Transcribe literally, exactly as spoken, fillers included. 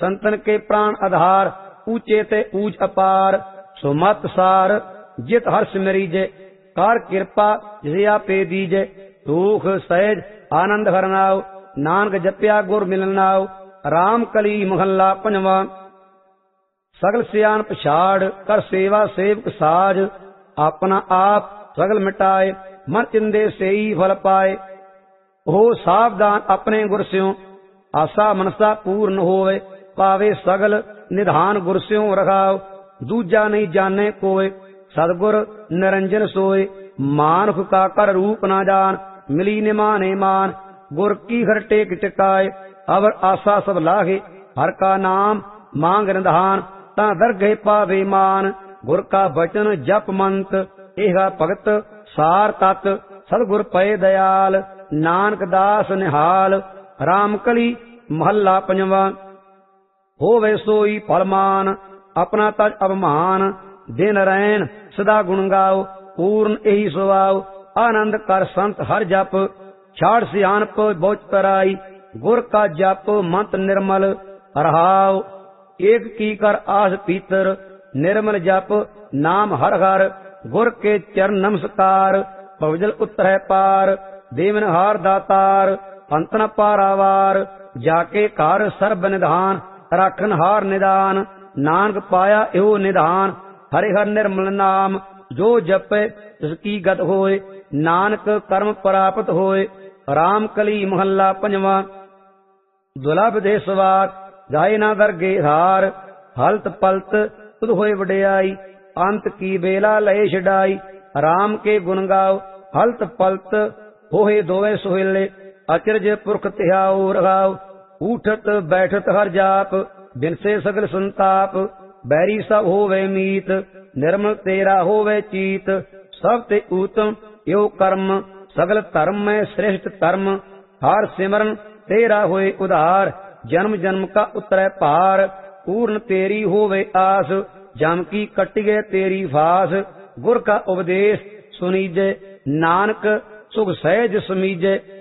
संतन के प्राण आधार, ऊंचे ते ऊंच अपार। सुमत सार जित हर्ष मरीजे, कार कृपा जिसे आपे दीजे। दुख सहज आनंद हरनाओ, नानक जप्या गुर मिलनाओ। राम कली महला पंजवा। सगल सियान पछाड़, कर सेवा सेवक साज। अपना आप सगल मिटाए, मन चिंदे सेई फल पाए। हो सावधान अपने गुर स्यों, आशा मनसा पूर्ण होवे। पावे सगल निधान गुर स्यों रखाओ, दूजा नहीं जाने कोय। सतगुर निरंजन सोय, मानुख का कर रूप न जान। मिली निमाने मान, गुर की हर टेक टिकाए। अवर आशा सब लागे, हर का नाम मांग निधान। ता दरगह पावे मान, गुर का बचन जप मंत। एहा भगत सार तत, सतगुर पए दयाल। नानक दास निहाल, राम कली महला पंजवा। होवे सोई फलमान, अपना तज अवमान। दिन रैन सदा गुण गाओ, पूर्ण एही सुवाओ। आनंद कर संत हर जप, छाड़ सियानप बोझ तराई। गुर का जप मंत्र निर्मल रहाओ, एक की कर आस पीतर। निर्मल जप नाम हर हर, गुर के चरण नमस्कार। भवजल उतरह पार, देवन हार दातार। पंतन पारावार, जाके कार सर्ब निधान। राखन हार निदान, नानक पाया एहो निधान। हरि हर निर्मल नाम, जो जपे इसकी गत होए। नानक कर्म प्राप्त होए। राम कली महला पंजवा। दुलभ देसवार, जाए ना दरगे हार। हलत पलत तुद होए वडियाई, अंत की बेला लय छडाई। राम के गुण गाओ, हलत पलत होए दोए सोहेले। अचरज पुरख तिहाऊ रघाओ, उठत बैठत हर जाप। बिनसे सगल संताप, बैरी सब होवे मीत। निर्मल तेरा होवे चीत, सब ते उत्तम यो कर्म। सगल धर्म में श्रेष्ठ धर्म, हर सिमरन तेरा होए उधार। जन्म जन्म का उतरै पार, पूर्ण तेरी होवे आस। जम की कटिगे तेरी फास, गुर का उपदेश सुनीजे। नानक सुख सहज समीजे।